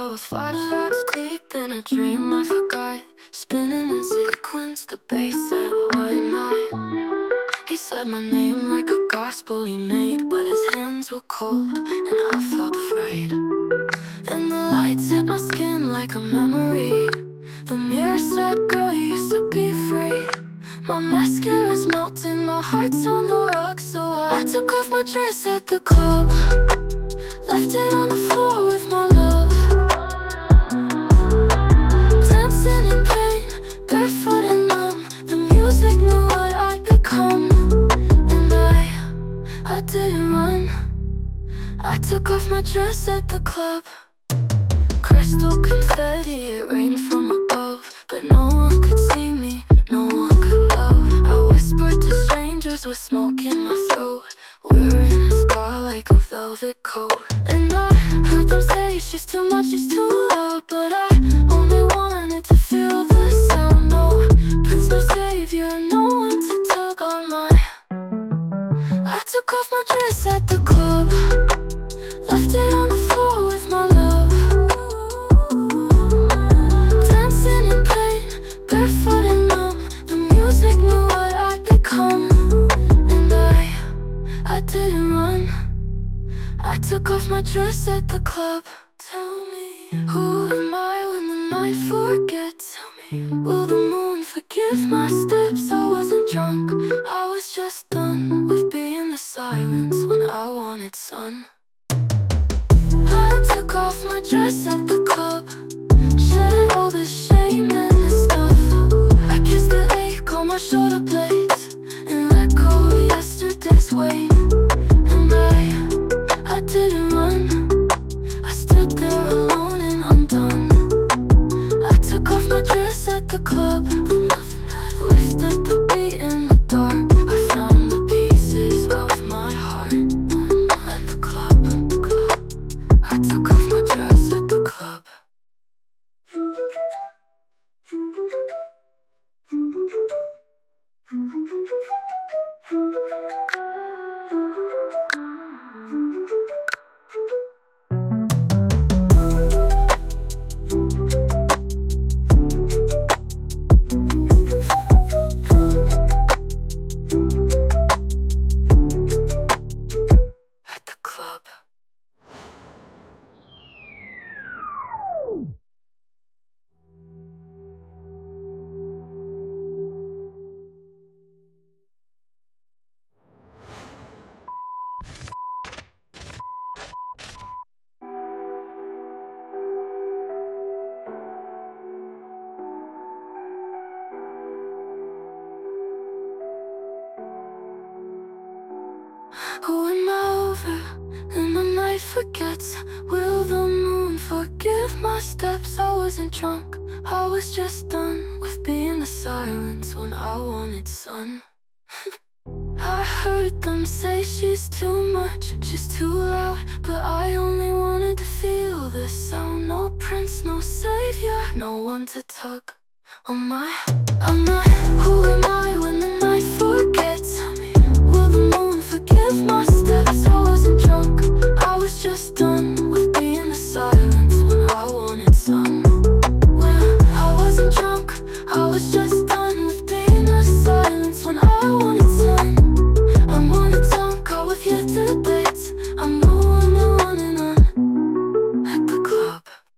was flashbacks deep in a dream I forgot. Spinning in sequence, the bass said, why not? He said my name like a gospel he made, but his hands were cold and I felt afraid. And the lights hit my skin like a memory. The mirror said, girl, you used to be free. My mascara's melting, my heart's on the rocks, so I took off my dress at the club, left it on the floor with my love. Dancing in pain, barefoot and numb. The music knew what I'd become. And I didn't run. I took off my dress at the club. Crystal confetti, it rained from above, but no one could see me, no one could love. I whispered to strangers with smoke in my throat. We're in a scar like a velvet coat. And I heard them say she's too much, she's too loud, but I only wanted to feel the sound. No prince, no savior, no one to tug on my. I took off my dress at the club, left it on the floor with my love. Dancing in pain, barefoot and numb. The music knew what I'd become. And I didn't run. I took off my dress at the club. Tell me, who am I when the night forgets? Tell me, will the moon forgive my steps? I wasn't drunk, I was just done with being the silence when I wanted sun. I took off my dress at the club, shed all the shame and the stuff. I kissed the ache on my shoulder blades and let go of yesterday's weight. And I didn't run. I stood there alone and undone. I took off my dress at the club, lifted the beat in the dark. I found the pieces of my heart at the club. I took off my dress at the club. At the club. When I'm over and the night forgets, will the moon forgive my steps? I wasn't drunk, I was just done with being the silence when I wanted sun. I heard them say she's too much, she's too loud, but I only wanted to feel the sound. No prince, no savior, no one to tug on my. I'm not, who am I when